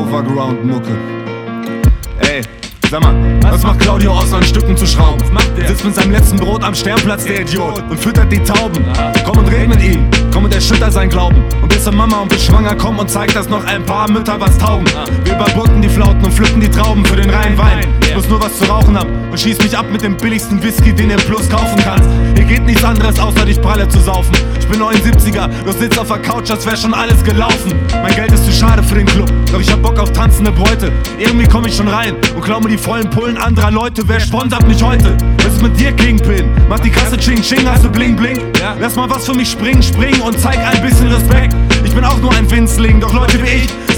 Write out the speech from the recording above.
Overground-Mucke. Ey, sag mal, was macht Claudio außer an Stücken zu schrauben? Sitzt mit seinem letzten Brot am Sternplatz, der Idiot, und füttert die Tauben. Komm und red mit ihm, komm und erschütter sein Glauben. Und bis zur Mama und bis schwanger, komm und zeig, dass noch ein paar Mütter was taugen. Wir überbrücken die Flauten und pflücken die Trauben für den reinen Wein. Ich muss nur was zu rauchen haben und schieß mich ab mit dem billigsten Whisky, den ihr im Plus kaufen kannst. Hier geht nichts anderes, außer dich pralle zu saufen. Ich bin 79er, du sitzt auf der Couch, als wär schon alles gelaufen. Mein Geld ist zu schade für den Club, doch ich hab Bock auf tanzende Bräute. Irgendwie komm ich schon rein und klau mir die vollen Pullen anderer Leute. Wer sponsert mich heute? Was ist mit dir, Kingpin? Mach die Kasse Ching Ching, hast du Bling Bling? Lass mal was für mich springen und zeig ein bisschen Respekt. Ich bin auch nur ein Winzling, doch Leute wie ich